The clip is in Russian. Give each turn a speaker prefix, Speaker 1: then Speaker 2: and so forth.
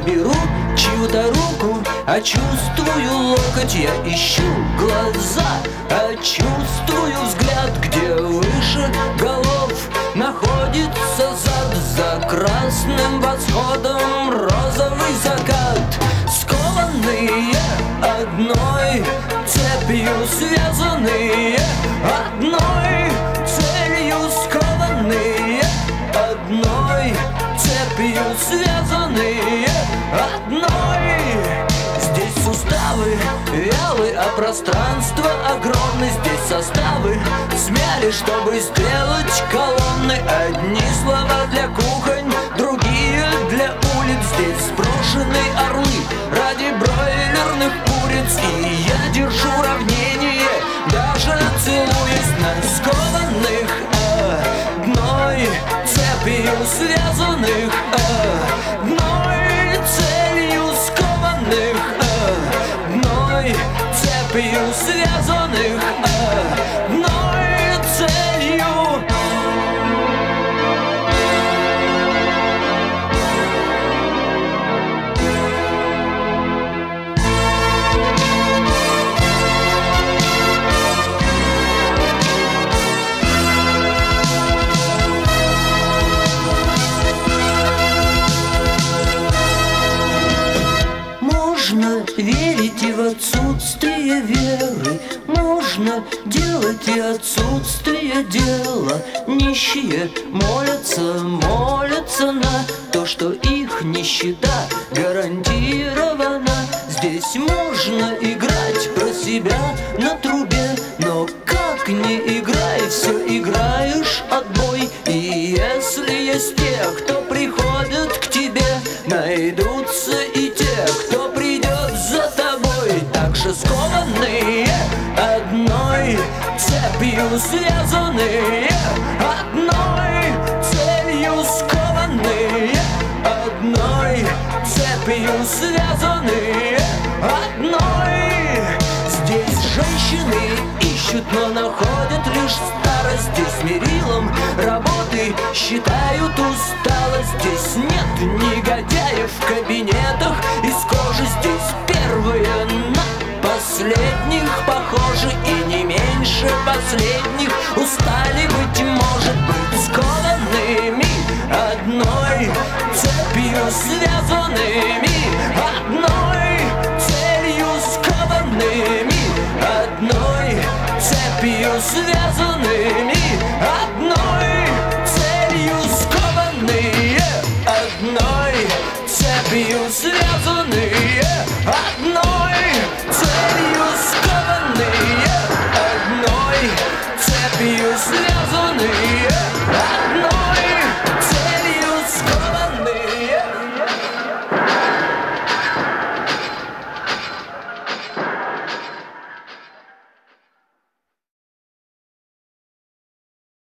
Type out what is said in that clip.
Speaker 1: беру чью-то руку, а чувствую локоть. Я ищу глаза, а чувствую взгляд. Где выше голов находится зад, за красным восходом розовый закат. Скованные одной цепью, связанные одной целью. Скованные одной цепью, связанные одной. Здесь суставы вялы, а пространство огромное. Здесь составы смяли, чтобы сделать колонны. Одни слова для кухонь, другие для улиц. Здесь сброшены орлы ради бройлерных куриц. И я держу равнение, даже целуясь на скованных одной цепью, связанных одной целью. Скованных одной цепью, связанных одной целью. Можно верить и в отсутствие веры, можно делать и отсутствие дела. Нищие молятся на то, что их нищета гарантирована. Здесь можно играть про себя на трубе, но как не играй, все играешь отбой. И если есть те, кто приходят к тебе, найдутся и те, кто придет за тобой. Так же скованные одной цепью, связанные одной целью. Скованные одной цепью, связанные одной. Здесь женщины ищут, но находят лишь старость. Здесь мерилом работы считают усталость. Здесь нет негодяев в кабинетах из кожи. Здесь первые на последних похожи, и не меньше последних устали, быть может, быть скованными одной цепью, связанными одной целью. Скованными одной цепью, связанными